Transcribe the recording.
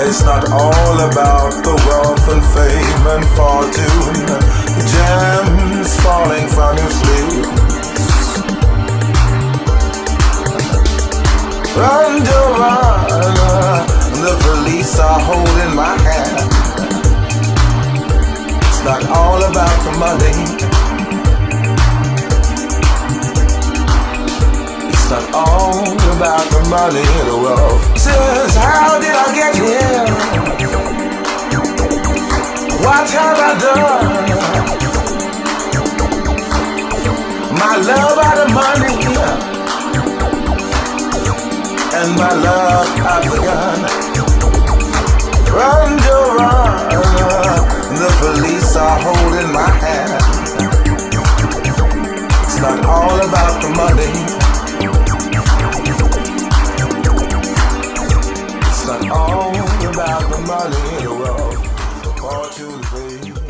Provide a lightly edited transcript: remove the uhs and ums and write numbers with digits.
It's not all about the wealth and fame and fortune, gems falling from your sleeve. Run, to run, the police are holding my hand. It's not all about the money. It's not all about the money and the wealth. Says, how did I get here? What have I done? My love out of money and my love out the gun. Run, Joe, run. The police are holding my hand. It's not all about the money. It's not all about the money in the world, the fortune, baby.